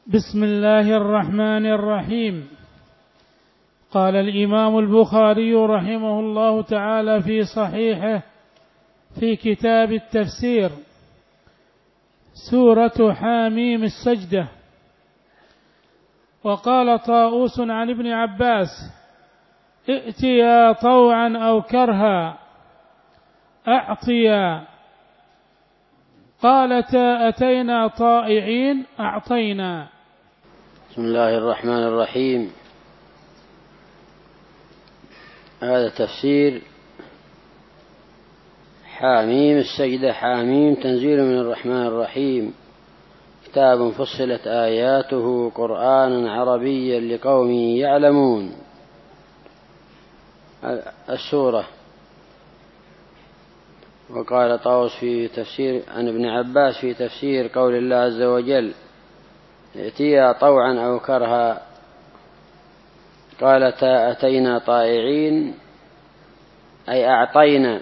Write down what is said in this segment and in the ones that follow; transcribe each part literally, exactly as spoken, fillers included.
بسم الله الرحمن الرحيم. قال الإمام البخاري رحمه الله تعالى في صحيحه في كتاب التفسير: سورة حاميم السجدة. وقال طاووس عن ابن عباس: ائتيا طوعا أو كرها أعطيا. قالتا أتينا طائعين أعطينا. بسم الله الرحمن الرحيم. هذا تفسير حاميم السجدة. حاميم تنزيل من الرحمن الرحيم، كتاب فصلت آياته قرآنا عربيا لقوم يعلمون. السورة. وقال طاووس في تفسير عن ابن عباس في تفسير قول الله عز وجل: ائتيا طوعا أو كرها قالتا أتينا طائعين، أي أعطينا.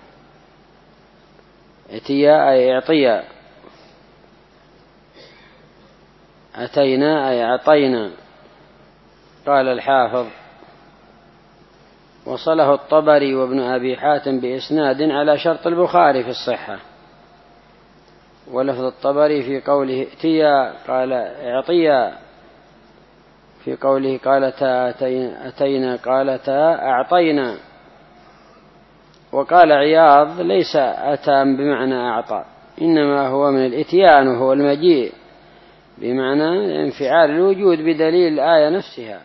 ائتيا أي اعطيا، أتينا أي أعطينا. قال الحافظ: وصله الطبري وابن أبي حاتم بإسناد على شرط البخاري في الصحة. ولفظ الطبري في قوله ائتيا قال اعطيا، في قوله قالتا أتينا قالتا أعطينا. وقال عياض: ليس أتى بمعنى أعطى، إنما هو من الإتيان وهو المجيء، بمعنى انفعال الوجود بدليل الآية نفسها.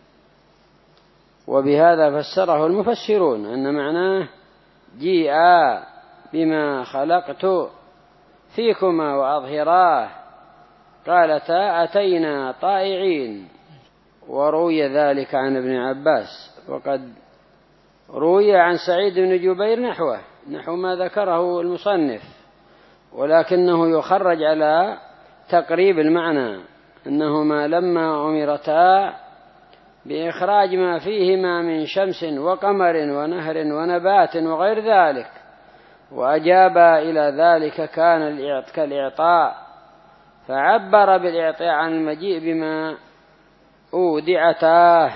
وبهذا فسره المفسرون أن معناه جيء بما خلقت فيكما وأظهراه، قالتا أتينا طائعين. وروي ذلك عن ابن عباس، وقد روي عن سعيد بن جبير نحوه نحو ما ذكره المصنف، ولكنه يخرج على تقريب المعنى، أنهما لما أمرتا بإخراج ما فيهما من شمس وقمر ونهر ونبات وغير ذلك وأجابا إلى ذلك كان كالإعطاء، فعبر بالإعطاء عن المجيء بما أودعتاه.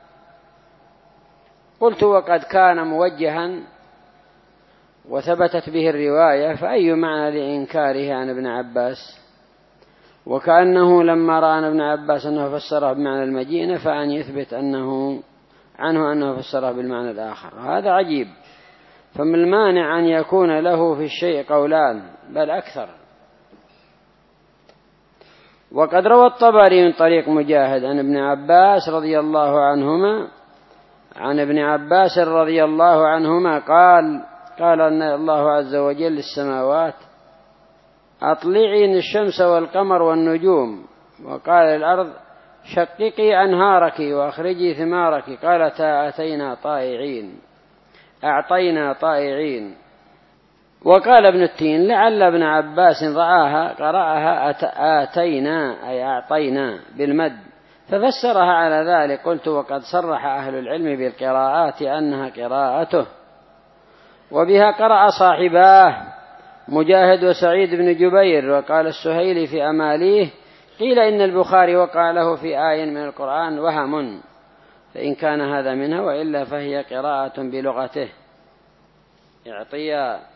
قلت: وقد كان موجها وثبتت به الرواية، فأي معنى لإنكاره عن ابن عباس؟ وكأنه لما رأى ابن عباس أنه فسره بمعنى المجيء فأن يثبت أنه عنه أنه فسره بالمعنى الآخر. هذا عجيب. فمن المانع أن يكون له في الشيء قولان بل أكثر. وقد روى الطبري من طريق مجاهد عن ابن عباس رضي الله عنهما عن ابن عباس رضي الله عنهما قال: قال أن الله عز وجل للسماوات: أطلعين الشمس والقمر والنجوم. وقال الأرض: شققي أنهارك وأخرجي ثمارك. قالتا أتينا طائعين، أعطينا طائعين. وقال ابن التين: لعل ابن عباس رآها قرأها آتينا أي أعطينا بالمد ففسرها على ذلك. قلت: وقد صرح أهل العلم بالقراءات أنها قراءته، وبها قرأ صاحباه مجاهد وسعيد بن جبير. وقال السهيلي في أماليه: قيل إن البخاري وقع له في آية من القرآن وهم، فإن كان هذا منها، وإلا فهي قراءة بلغته اعطيا.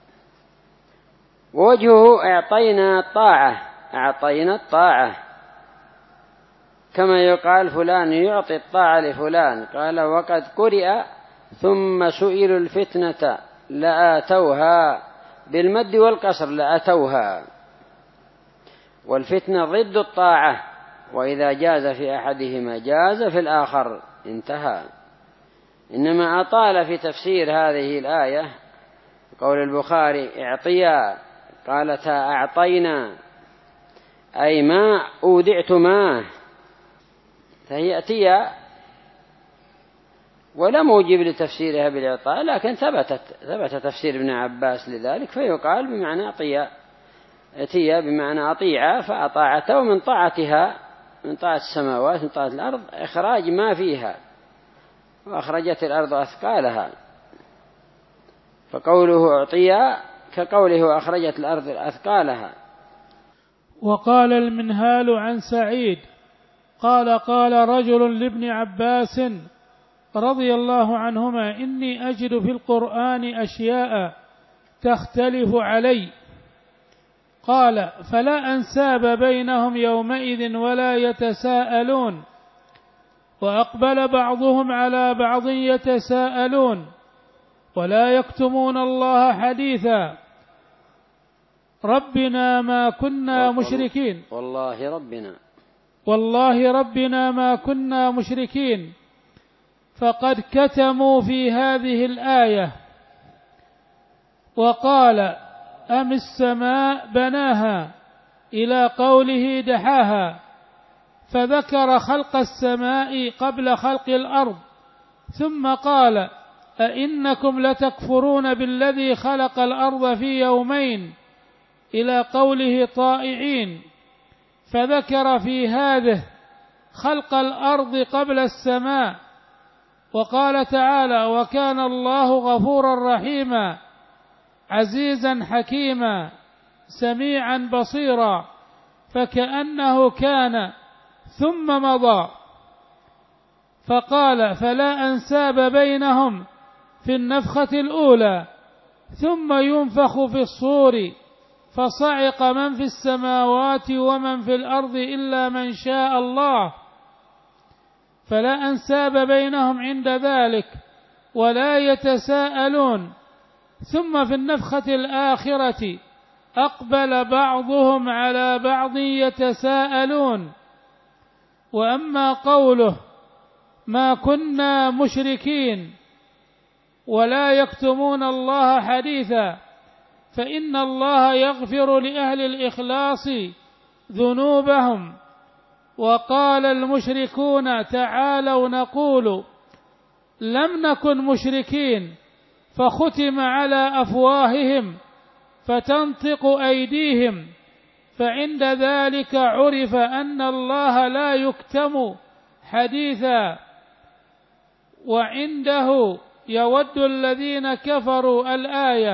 ووجهه أعطينا الطاعة، أعطينا الطاعة، كما يقال فلان يعطي الطاعة لفلان. قال: وقد قرئ ثم سئلوا الفتنة لآتوها بالمد والقصر، لآتوها. والفتنة ضد الطاعة، وإذا جاز في أحدهما جاز في الآخر، انتهى. إنما أطال في تفسير هذه الآية قول البخاري: اعطيا قالتا أعطينا، أي ما أودعتما، فهي أتيا، ولا موجب لتفسيرها بالإعطاء، لكن ثبتت ثبت تفسير ابن عباس لذلك، فيقال بمعنى أطيا. أتيا بمعنى أطيعا، فأطاعته، ومن طاعتها من طاعة السماوات من طاعة الأرض إخراج ما فيها، وأخرجت الأرض أثقالها. فقوله أعطيا كقوله أخرجت الأرض أثقالها. وقال المنهال عن سعيد قال قال رجل لابن عباس رضي الله عنهما إني أجد في القرآن أشياء تختلف علي، قال فلا أنساب بينهم يومئذ ولا يتساءلون، وأقبل بعضهم على بعض يتساءلون ولا يكتمون الله حديثا، ربنا ما كنا مشركين والله ربنا والله ربنا ما كنا مشركين. فقد كتموا في هذه الآية. وقال أم السماء بناها إلى قوله دحاها، فذكر خلق السماء قبل خلق الأرض، ثم قال أئنكم لتكفرون بالذي خلق الأرض في يومين إلى قوله طائعين، فذكر في هذه خلق الأرض قبل السماء. وقال تعالى وكان الله غفورا رحيما عزيزا حكيما سميعا بصيرا، فكأنه كان ثم مضى. فقال فلا أنساب بينهم في النفخة الأولى، ثم ينفخ في الصور فصعق من في السماوات ومن في الأرض إلا من شاء الله، فلا أنساب بينهم عند ذلك ولا يتساءلون. ثم في النفخة الآخرة أقبل بعضهم على بعض يتساءلون. وأما قوله ما كنا مشركين ولا يكتمون الله حديثا، فإن الله يغفر لأهل الإخلاص ذنوبهم. وقال المشركون تعالوا نقول لم نكن مشركين، فختم على أفواههم فتنطق أيديهم، فعند ذلك عرف أن الله لا يكتم حديثا. وعنده يود الذين كفروا الآية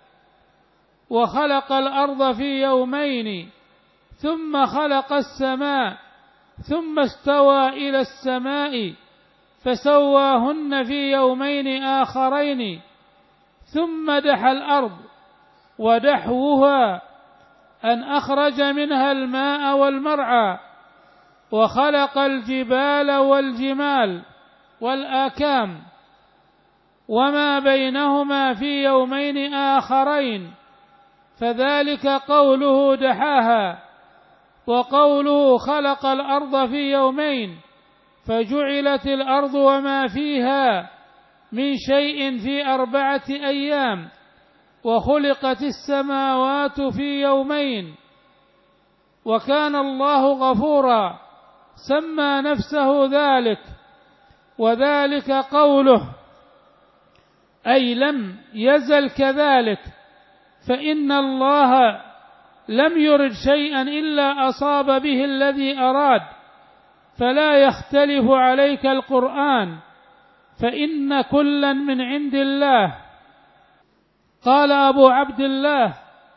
وخلق الأرض في يومين ثم خلق السماء ثم استوى إلى السماء فسواهن في يومين آخرين ثم دحى الأرض، ودحوها أن أخرج منها الماء والمرعى، وخلق الجبال والجمال والآكام وما بينهما في يومين آخرين، فذلك قوله دحاها. وقوله خلق الأرض في يومين، فجعلت الأرض وما فيها من شيء في أربعة أيام، وخلقت السماوات في يومين. وكان الله غفورا سمى نفسه ذلك، وذلك قوله أي لم يزل كذلك، فإن الله لم يرد شيئا إلا أصاب به الذي أراد، فلا يختلف عليك القرآن، فإن كلا من عند الله. قال أبو عبد الله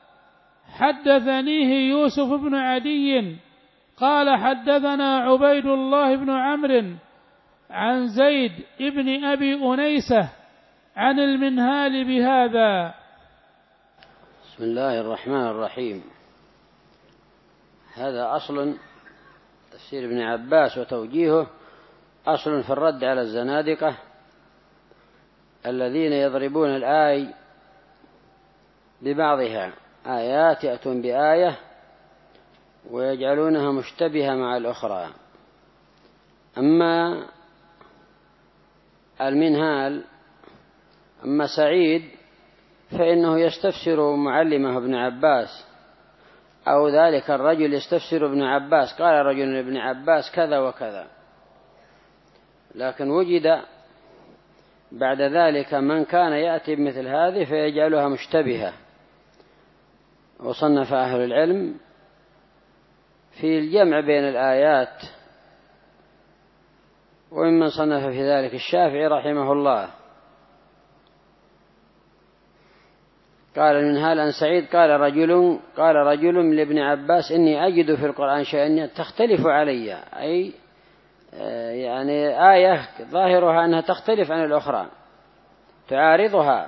حدثنيه يوسف بن عدي قال حدثنا عبيد الله بن عمرو عن زيد بن أبي أنيسة عن المنهال بهذا. بسم الله الرحمن الرحيم. هذا أصل تفسير ابن عباس وتوجيهه، أصل في الرد على الزنادقة الذين يضربون الآي ببعضها، آيات يأتون بآية ويجعلونها مشتبهة مع الأخرى. أما المنهال أما سعيد فإنه يستفسر معلمه ابن عباس، أو ذلك الرجل يستفسر ابن عباس، قال رجل ابن عباس كذا وكذا، لكن وجد بعد ذلك من كان يأتي بمثل هذه فيجعلها مشتبهة. وصنف أهل العلم في الجمع بين الآيات، وممن صنف في ذلك الشافعي رحمه الله. قال المنهال عن سعيد قال رجل قال رجل لابن عباس إني أجد في القرآن شيئا تختلف علي، أي يعني آية ظاهرها أنها تختلف عن الأخرى تعارضها.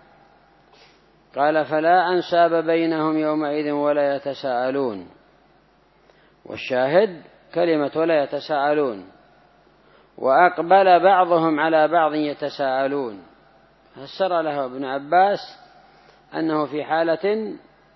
قال فلا أنساب بينهم يومئذ ولا يتساءلون، والشاهد كلمة ولا يتساءلون، وأقبل بعضهم على بعض يتساءلون. فسر له ابن عباس أنه في حالة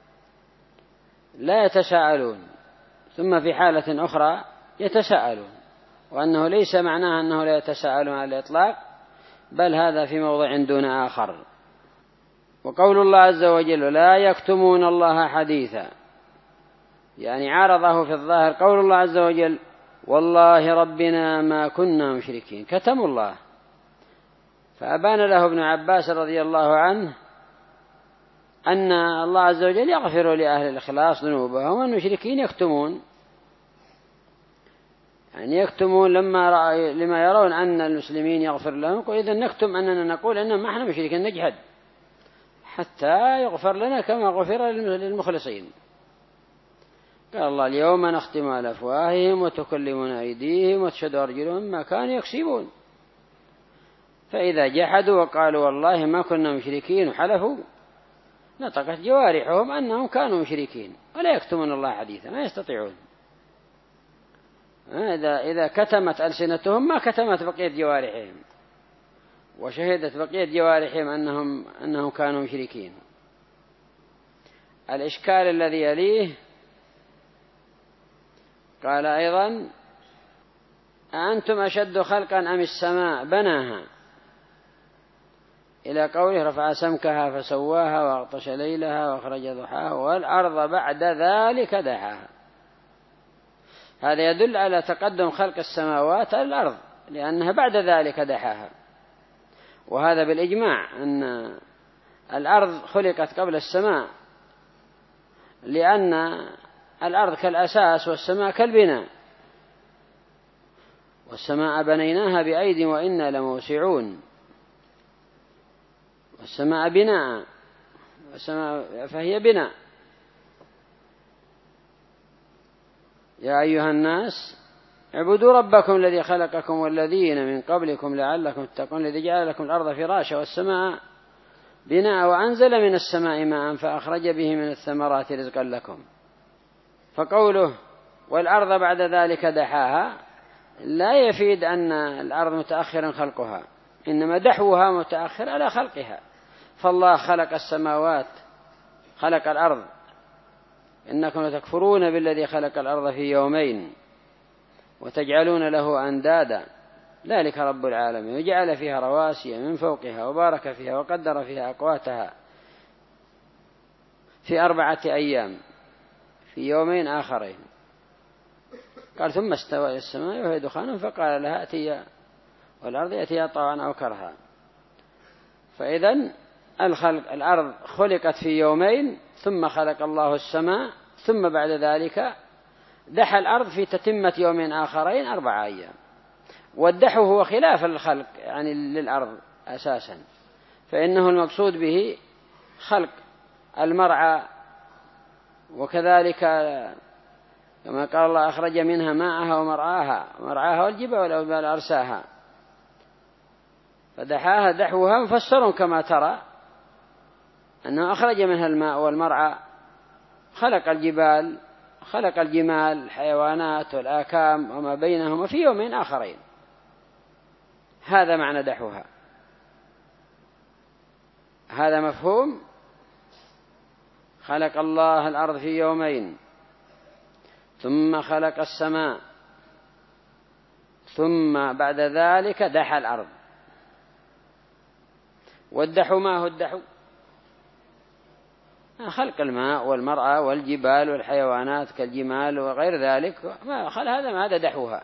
لا يتساءلون ثم في حالة أخرى يتساءلون، وأنه ليس معناه أنه لا يتساءلون على الإطلاق، بل هذا في موضع دون آخر. وقول الله عز وجل لا يكتمون الله حديثا، يعني عارضه في الظاهر قول الله عز وجل والله ربنا ما كنا مشركين، كتموا الله. فأبان له ابن عباس رضي الله عنه أن الله عز وجل يغفر لأهل الإخلاص ذنوبهم، والمشركين يكتمون، يعني يكتمون لما رأي لما يرون أن المسلمين يغفر لهم، وإذا نكتم أننا نقول أننا ما احنا مشركين، نجحد حتى يغفر لنا كما غفر للمخلصين. قال الله اليوم نختم على أفواههم وتكلمنا أيديهم وتشهد أرجلهم ما كانوا يكسبون. فإذا جحدوا وقالوا والله ما كنا مشركين وحلفوا، نطقت جوارحهم أنهم كانوا مشركين، ولا يكتمون الله حديثا، ما يستطيعون. إذا إذا كتمت ألسنتهم ما كتمت بقية جوارحهم، وشهدت بقية جوارحهم أنهم أنهم كانوا مشركين. الإشكال الذي يليه قال أيضا أأنتم أشد خلقا أم السماء بناها، إلى قوله رفع سمكها فسواها وأغطش ليلها وأخرج ضحاها والأرض بعد ذلك دحاها. هذا يدل على تقدم خلق السماوات على الأرض، لأنها بعد ذلك دحاها، وهذا بالإجماع أن الأرض خلقت قبل السماء، لأن الأرض كالأساس والسماء كالبناء، والسماء بنيناها بأيد وإنا لموسعون. والسماء بناء، والسماء فهي بناء. يا أيها الناس اعبدوا ربكم الذي خلقكم والذين من قبلكم لعلكم تتقون، الذي جعل لكم الأرض فراشا والسماء بناء وأنزل من السماء ماء فأخرج به من الثمرات رزقا لكم. فقوله والأرض بعد ذلك دحاها لا يفيد أن الأرض متأخر خلقها، إنما دحوها متأخر على خلقها. فالله خلق السماوات، خلق الأرض، إنكم لتكفرون بالذي خلق الأرض في يومين وتجعلون له أندادا ذلك رب العالمين، وجعل فيها رواسي من فوقها وبارك فيها وقدر فيها أقواتها في أربعة أيام في يومين آخرين. قال ثم استوى إلى السماء وهي دخان فقال لها أتيا والأرض يأتيها طوعا أو كرها. فإذن الخلق الأرض خلقت في يومين، ثم خلق الله السماء، ثم بعد ذلك دحى الأرض في تتمة يومين آخرين أربعة أيام. والدحو هو خلاف الخلق يعني للأرض أساسا، فإنه المقصود به خلق المرعى، وكذلك كما قال الله أخرج منها ماءها ومرعاها، مرعاها والجبال والجبال أرساها. فدحاها دحوها مفسر كما ترى أنه أخرج منها الماء والمرعى، خلق الجبال، خلق الجمال الحيوانات والآكام وما بينهما في يومين آخرين. هذا معنى دحوها. هذا مفهوم. خلق الله الأرض في يومين، ثم خلق السماء، ثم بعد ذلك دحى الأرض. والدحو ما هو الدحو؟ خلق الماء والمرعى والجبال والحيوانات كالجمال وغير ذلك، ما خل هذا ما هذا دحوها.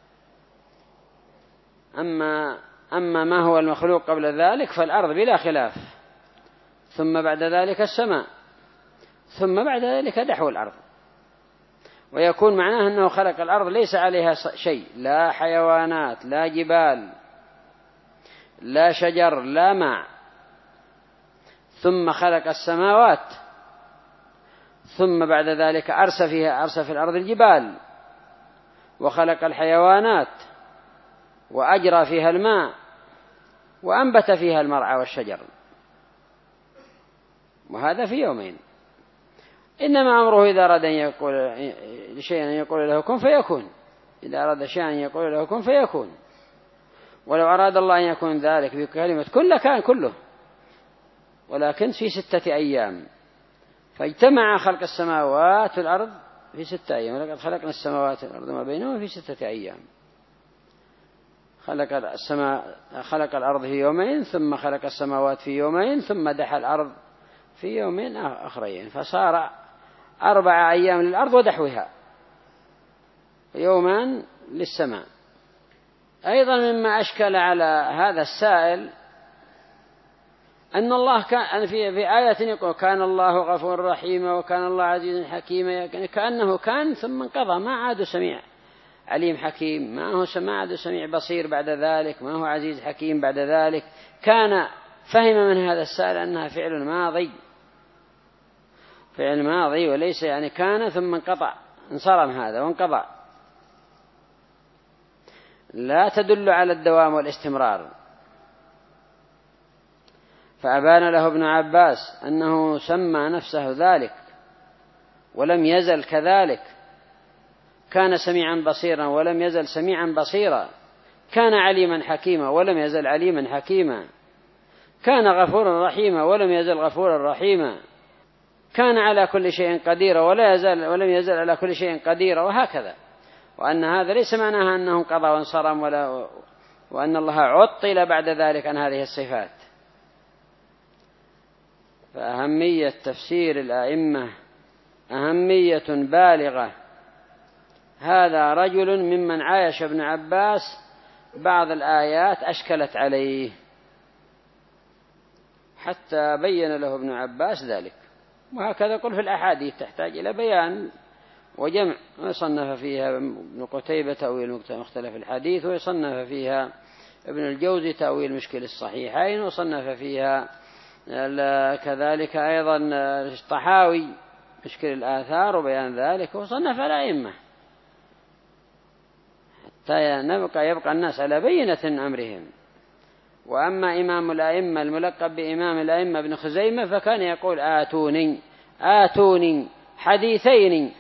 أما أما ما هو المخلوق قبل ذلك فالأرض بلا خلاف، ثم بعد ذلك السماء، ثم بعد ذلك دحو الأرض. ويكون معناه أنه خلق الأرض ليس عليها شيء، لا حيوانات لا جبال لا شجر لا ماء، ثم خلق السماوات، ثم بعد ذلك أرسى فيها أرسى في الأرض الجبال، وخلق الحيوانات، وأجرى فيها الماء، وأنبت فيها المرعى والشجر، وهذا في يومين. إنما أمره إذا أراد أن يقول شيئا يقول له كن فيكون، إذا أراد شيئا يقول له كن فيكون. ولو أراد الله أن يكون ذلك بكلمة كن لكان كله، ولكن في ستة أيام. فاجتمع خلق السماوات والأرض في ستة أيام، ولقد خلقنا السماوات والأرض ما بينهما في ستة أيام. خلق السماء خلق الأرض في يومين، ثم خلق السماوات في يومين، ثم دحى الأرض في يومين آخرين، فصار أربع أيام للأرض ودحوها، يومان للسماء. أيضا مما أشكل على هذا السائل أن الله كان في في آية يقول كان الله غفور رحيم وكان الله عزيز حكيم، كأنه كان ثم انقضى، ما عاد سميع عليم حكيم، ما هو ما عاد سميع بصير بعد ذلك، ما هو عزيز حكيم بعد ذلك. كان فهم من هذا السائل أنها فعل ماضي، فعل ماضي وليس يعني كان ثم انقطع، انصرم هذا وانقضى، لا تدل على الدوام والاستمرار. فأبان له ابن عباس أنه سمى نفسه ذلك ولم يزل كذلك، كان سميعا بصيرا ولم يزل سميعا بصيرا، كان عليما حكيما ولم يزل عليما حكيما، كان غفورا رحيما ولم يزل غفورا رحيما، كان على كل شيء قديرا ولا يزال ولم يزل على كل شيء قديرا، وهكذا. وأن هذا ليس معناها أنه انقضى وانصرم، ولا وأن الله عطل بعد ذلك عن هذه الصفات. فأهمية تفسير الأئمة أهمية بالغة. هذا رجل ممن عايش ابن عباس بعض الآيات أشكلت عليه، حتى بين له ابن عباس ذلك. وهكذا قل في الأحاديث تحتاج إلى بيان وجمع، ويصنف فيها ابن قتيبة تأويل مختلف الحديث، ويصنف فيها ابن الجوزي تأويل مشكل الصحيحين، وصنف فيها كذلك أيضا الطحاوي مشكل الآثار وبيان ذلك، وصنف الأئمة حتى نبقى يبقى الناس على بينة من أمرهم. وأما إمام الأئمة الملقب بإمام الأئمة ابن خزيمة فكان يقول آتوني آتوني حديثين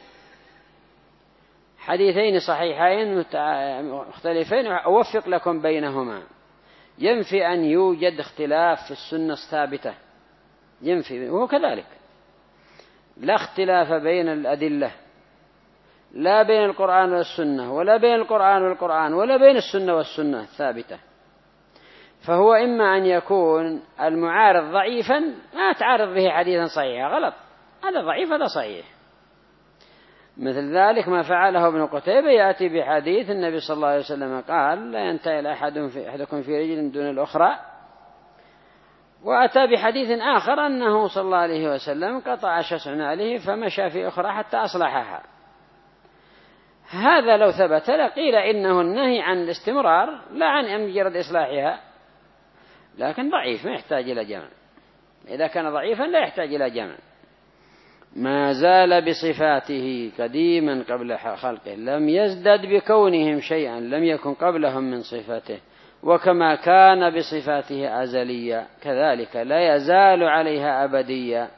حديثين صحيحين مختلفين أوفق لكم بينهما. ينفي أن يوجد اختلاف في السنة الثابتة، ينفي، وهو كذلك لا اختلاف بين الأدلة، لا بين القرآن والسنة، ولا بين القرآن والقرآن، ولا بين السنة والسنة الثابتة. فهو إما أن يكون المعارض ضعيفا ما تعارض به حديثا صحيحا، غلط، هذا ضعيف هذا صحيح. مثل ذلك ما فعله ابن قتيبة، يأتي بحديث النبي صلى الله عليه وسلم قال لا ينتهي أحد في أحدكم في رجل دون الأخرى، وأتى بحديث آخر أنه صلى الله عليه وسلم قطع شسع عليه فمشى في أخرى حتى أصلحها. هذا لو ثبت لقيل إنه النهي عن الاستمرار لا عن مجرد إصلاحها، لكن ضعيف ما يحتاج إلى جمع. إذا كان ضعيفا لا يحتاج إلى جمع. ما زال بصفاته قديما قبل خلقه، لم يزدد بكونهم شيئا لم يكن قبلهم من صفاته، وكما كان بصفاته أزليا كذلك لا يزال عليها أبديا.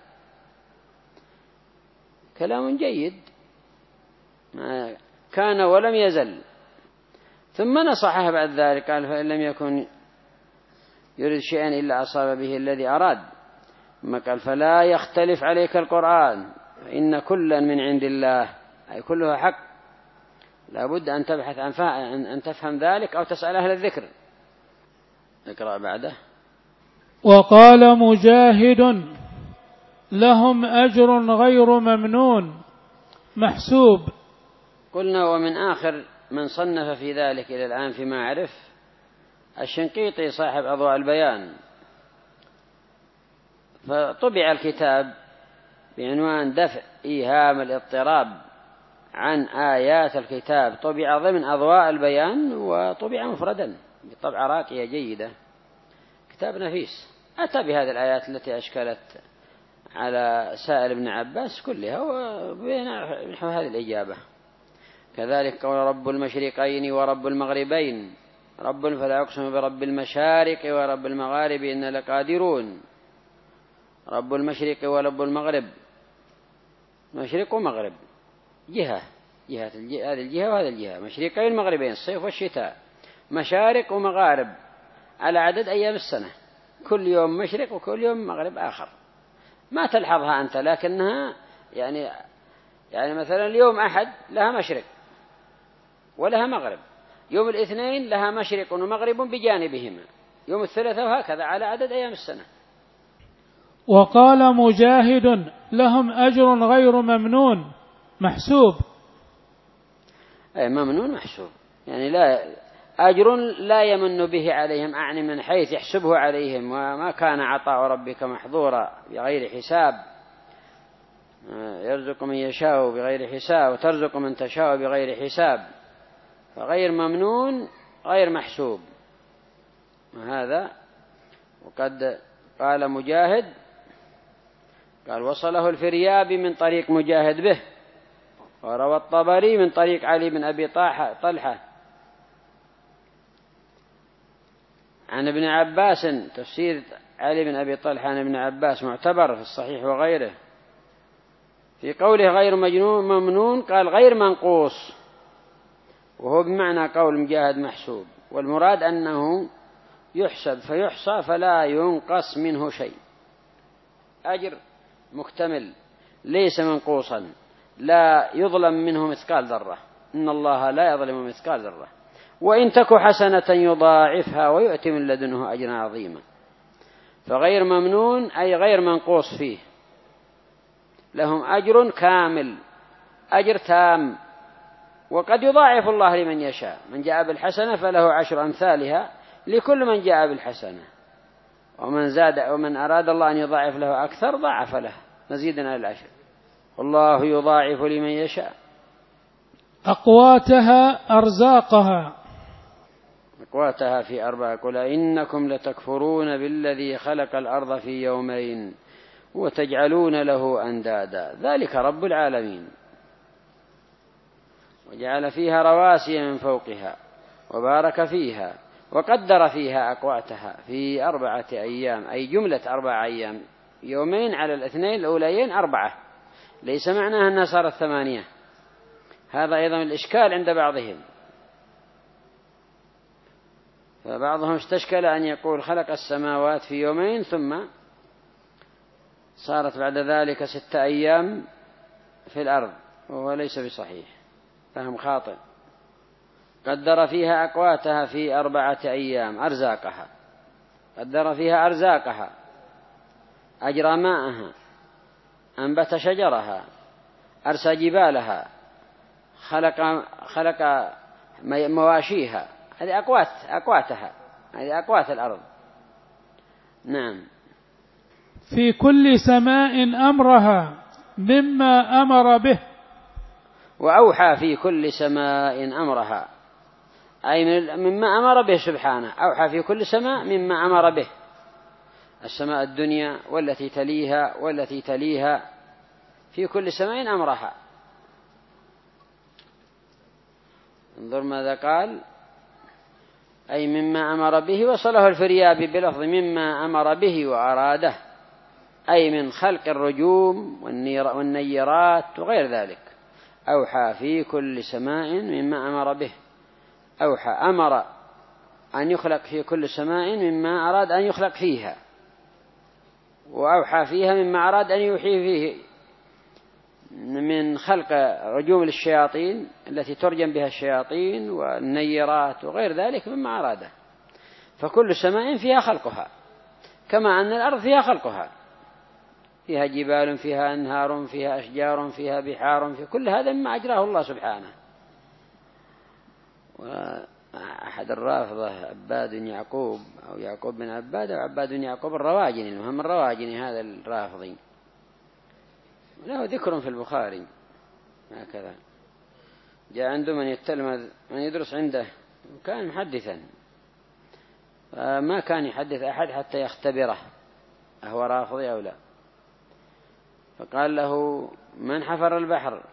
كلام جيد، ما كان ولم يزل. ثم نصحه بعد ذلك قال فإن لم يكن يريد شيئا إلا أصاب به الذي أراد. ثم قال فلا يختلف عليك القرآن فإن كلا من عند الله، أي كلها حق، لا بد أن تبحث عن أن تفهم ذلك أو تسأل أهل الذكر. اقرأ بعده. وقال مجاهد لهم أجر غير ممنون محسوب. قلنا ومن آخر من صنف في ذلك إلى الآن فيما أعرف الشنقيطي صاحب أضواء البيان، فطبع الكتاب بعنوان دفع إيهام الاضطراب عن آيات الكتاب، طبع ضمن أضواء البيان وطبع مفردا بطبعة راقية جيدة، كتاب نفيس. أتى بهذه الآيات التي أشكلت على سائل ابن عباس كلها وبنحو هذه الإجابة. كذلك قول رب المشرقين ورب المغربين، رب فلا يقسم برب المشارق ورب المغارب إن لقادرون. رب المشرق ورب المغرب، مشرق ومغرب جهة، جهة هذه الجهة وهذه الجهة، مشرقين مغربين الصيف والشتاء، مشارق ومغارب على عدد أيام السنة، كل يوم مشرق وكل يوم مغرب آخر ما تلحظها أنت، لكنها يعني يعني مثلا اليوم أحد لها مشرق ولها مغرب، يوم الاثنين لها مشرق ومغرب بجانبهما، يوم الثلاثاء وهكذا على عدد أيام السنة. وقال مجاهد لهم أجر غير ممنون محسوب. أي ممنون محسوب، يعني لا أجر لا يمن به عليهم، أعني من حيث يحسبه عليهم، وما كان عطاء ربك محظورا بغير حساب، يرزق من يشاء بغير حساب وترزق من تشاء بغير حساب، فغير ممنون غير محسوب. وهذا وقد قال مجاهد قال وصله الفريابي من طريق مجاهد به، وروى الطبري من طريق علي بن أبي طلحة عن ابن عباس. تفسير علي بن أبي طلحة عن ابن عباس معتبر في الصحيح وغيره. في قوله غير مجنون ممنون قال غير منقوص، وهو بمعنى قول مجاهد محسوب، والمراد أنه يحسب فيحصى فلا ينقص منه شيء، أجر مكتمل ليس منقوصا، لا يظلم منه مثقال ذرة، إن الله لا يظلم مثقال ذرة، وإن تك حسنة يضاعفها ويؤتي من لدنه أجرا عظيما. فغير ممنون أي غير منقوص فيه، لهم أجر كامل، أجر تام، وقد يضاعف الله لمن يشاء، من جاء بالحسنة فله عشر أمثالها لكل من جاء بالحسنة، ومن زاد ومن أراد الله أن يضاعف له أكثر ضاعف له مزيدا على العشر، والله يضاعف لمن يشاء. أقواتها أرزاقها، أقواتها في أربعة، قل إنكم لتكفرون بالذي خلق الأرض في يومين وتجعلون له أندادا ذلك رب العالمين. وجعل فيها رواسي من فوقها وبارك فيها وقدر فيها أقواتها في أربعة أيام، أي جملة أربعة أيام، يومين على الاثنين الأوليين أربعة، ليس معناها أنها صارت ثمانية، هذا أيضا الإشكال عند بعضهم، فبعضهم استشكل أن يقول خلق السماوات في يومين ثم صارت بعد ذلك ستة أيام في الأرض، وهو ليس بصحيح، فهم خاطئ. قدر فيها أقواتها في أربعة أيام، أرزاقها، قدر فيها أرزاقها، أجرى ماءها، أنبت شجرها، أرسى جبالها، خلق, خلق مواشيها، هذه أقوات أقواتها، هذه أقوات الأرض. نعم. في كل سماء أمرها مما أمر به، وأوحى في كل سماء أمرها، أي مما أمر به سبحانه، أوحى في كل سماء مما أمر به، السماء الدنيا والتي تليها والتي تليها، في كل سماء أمرها. انظر ماذا قال، أي مما أمر به، وصله الفريابي بلفظ مما أمر به وأراده، أي من خلق الرجوم والنيرات وغير ذلك. أوحى في كل سماء مما أمر به، أوحى أمر أن يخلق في كل سماء مما أراد أن يخلق فيها، وأوحى فيها مما أراد أن يوحي فيه من خلق رجوم الشياطين التي ترجم بها الشياطين والنيرات وغير ذلك مما أراده. فكل سماء فيها خلقها، كما أن الأرض فيها خلقها، فيها جبال، فيها أنهار، فيها أشجار، فيها بحار، في كل هذا مما أجراه الله سبحانه. وأحد الرافضة عباد يعقوب أو يعقوب بن عباد أو عباد يعقوب الرواجني، المهم الرواجني هذا الرافضي، له ذكر في البخاري هكذا، جاء عنده من يتلمذ من يدرس عنده، وكان محدثا، فما كان يحدث أحد حتى يختبره أهو رافضي أو لا؟ فقال له: من حفر البحر؟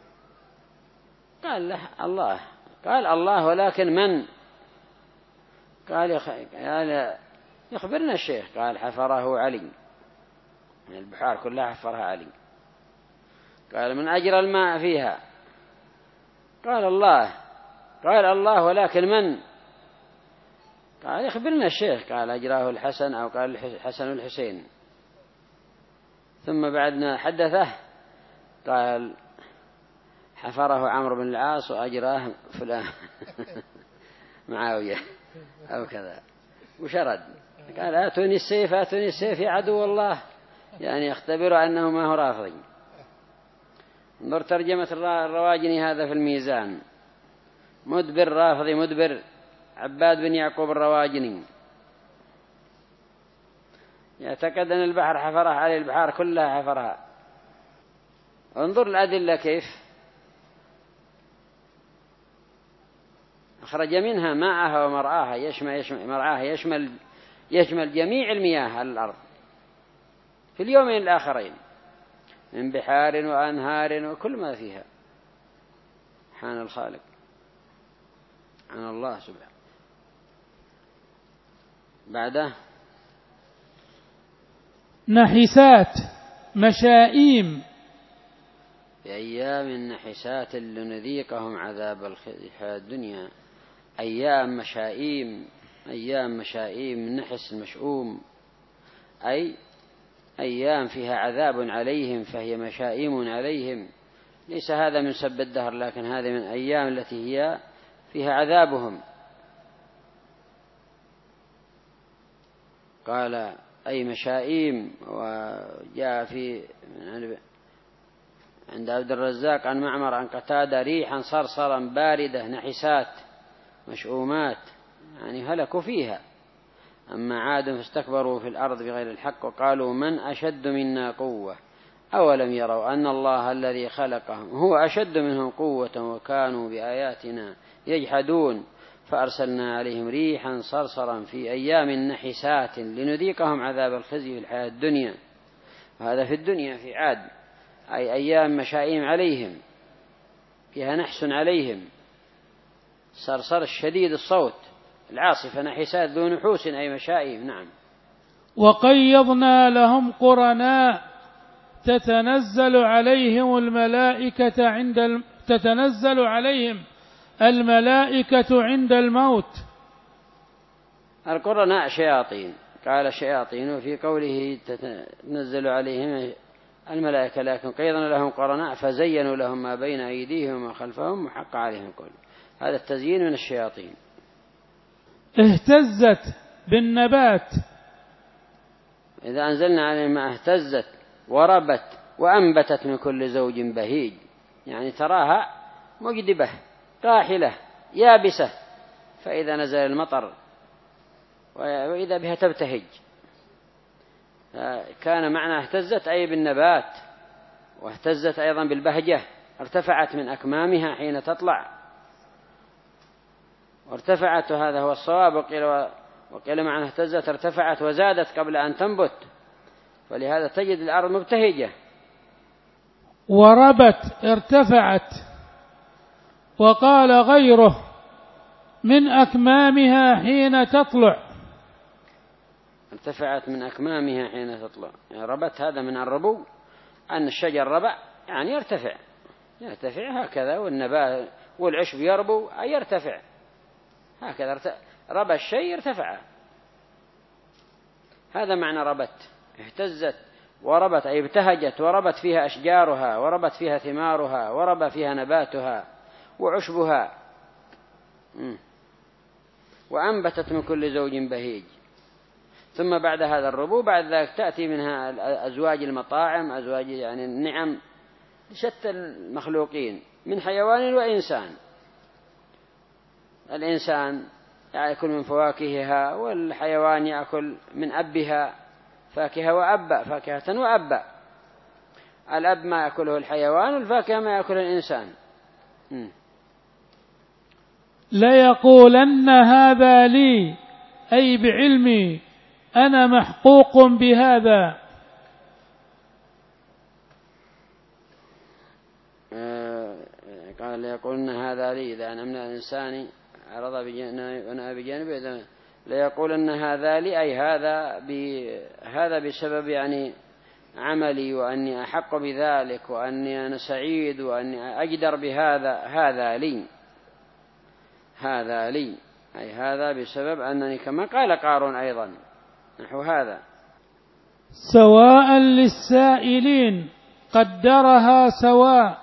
قال له: الله. قال: الله، ولكن من؟ قال: قال يخبرنا الشيخ. قال: حفره علي، البحار كلها حفرها علي. قال: من أجرى الماء فيها؟ قال: الله. قال: الله، ولكن من؟ قال: يخبرنا الشيخ. قال: أجراه الحسن، أو قال الحسن الحسين. ثم بعدنا حدثه قال: حفره عمرو بن العاص وأجراه فلان معاوية أو كذا، وشرد. قال: آتوني السيف، آتوني السيف يا عدو الله، يعني يختبر أنه ما هو رافضي. انظر ترجمة الرواجني هذا في الميزان: مدبر رافضي مدبر، عباد بن يعقوب الرواجني، يعتقد أن البحر حفرها عليه، البحار كلها حفرها. انظر الأدلة كيف أخرج منها ماءها ومرعاها، يشمل, يشمل مرعاها يشمل, يشمل جميع المياه على الأرض في اليومين الآخرين، من بحار وأنهار وكل ما فيها. سبحان الخالق، عن الله سبحانه. بعده: نحسات مشائيم، في أيام نحسات لنذيقهم عذاب الخزي في الدنيا. أيام مشائيم، أيام مشائيم، نحس المشؤوم، أي أيام فيها عذاب عليهم، فهي مشائيم عليهم. ليس هذا من سب الدهر، لكن هذه من أيام التي هي فيها عذابهم. قال: أي مشائيم. وجاء في عند عبد الرزاق عن معمر عن قتادة: ريحا صرصرا باردة نحسات مشؤومات، يعني هلكوا فيها. أما عاد فاستكبروا في الأرض بغير الحق وقالوا: من أشد منا قوة أولم يروا أن الله الذي خلقهم هو أشد منهم قوة وكانوا بآياتنا يجحدون فأرسلنا عليهم ريحا صرصرا في أيام نحسات لنذيقهم عذاب الخزي في الحياة الدنيا. وهذا في الدنيا في عاد، أي أيام مشائم عليهم، فيها نحس عليهم، صرصر الشديد الصوت، العاصفة نحسات ذو نحوس، أي مشائم. نعم. وقيضنا لهم قرناء تتنزل عليهم الملائكة عند الم... تتنزل عليهم الملائكة عند الموت. القرناء شياطين، قال شياطين، وفي قوله تتنزل عليهم الملائكة، لكن قيضنا لهم قرناء فزينوا لهم ما بين أيديهم وما خلفهم وحق عليهم القول. هذا التزيين من الشياطين. اهتزت بالنبات، إذا أنزلنا عليهم ما اهتزت وربت وأنبتت من كل زوج بهيج، يعني تراها مجدبة قاحلة يابسة، فإذا نزل المطر وإذا بها تبتهج. كان معنى اهتزت أي بالنبات، واهتزت أيضا بالبهجة، ارتفعت من أكمامها حين تطلع، وارتفعت، وهذا هو الصواب. وقيل, وقيل معنى اهتزت ارتفعت وزادت قبل أن تنبت، ولهذا تجد الأرض مبتهجة. وربت ارتفعت، وقال غيره من أكمامها حين تطلع، ارتفعت من أكمامها حين تطلع. يعني ربت هذا من الربو، أن الشجر ربع يعني يرتفع، يرتفع هكذا، والنبات والعشب يربو أي يرتفع هكذا، ربى الشيء ارتفع. هذا معنى ربت. اهتزت وربت أي ابتهجت، وربت فيها أشجارها، وربت فيها ثمارها، وربى فيها نباتها وعشبها، وأنبتت من كل زوج بهيج. ثم بعد هذا الربو بعد ذلك تأتي منها أزواج المطاعم، أزواج يعني النعم لشتى المخلوقين من حيوان وإنسان. الإنسان يأكل من فواكهها، والحيوان يأكل من أبها، فاكهة وأبا، فاكهة وأبا. الأب ما يأكله الحيوان، والفاكهة ما يأكله الإنسان. م. ليقولن هذا لي أي بعلمي أنا محقوق بهذا. قال ليقولن هذا لي إذا أنا من الإنسان عرض بجانبه ليقولن هذا لي أي هذا هذا بسبب يعني عملي وأني أحق بذلك وأني أنا سعيد وأني أقدر بهذا. هذا لي هذا لي أي هذا بسبب أنني كما قال قارون أيضا نحو هذا. سواء للسائلين قدرها سواء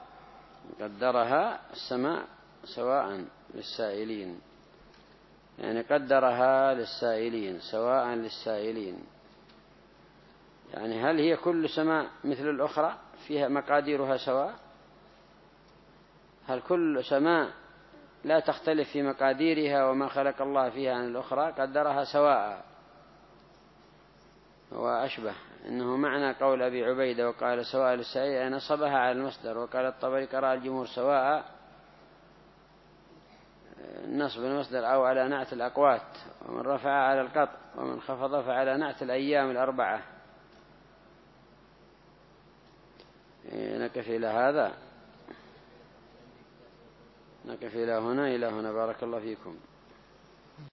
قدرها السماء سواء للسائلين يعني قدرها للسائلين سواء للسائلين يعني هل هي كل سماء مثل الأخرى فيها مقاديرها سواء؟ هل كل سماء لا تختلف في مقاديرها وما خلق الله فيها عن الأخرى؟ قدرها سواء. وأشبه إنه معنى قول أبي عبيدة وقال سواء للسائل نصبها على المصدر. وقال الطبري قرأ الجمهور سواء نصب المصدر أو على نعت الأقوات ومن رفع على القطع ومن خفض فعلى نعت الأيام الأربعة. نكفي إلى هذا نكفي إلى هنا إلى هنا بارك الله فيكم.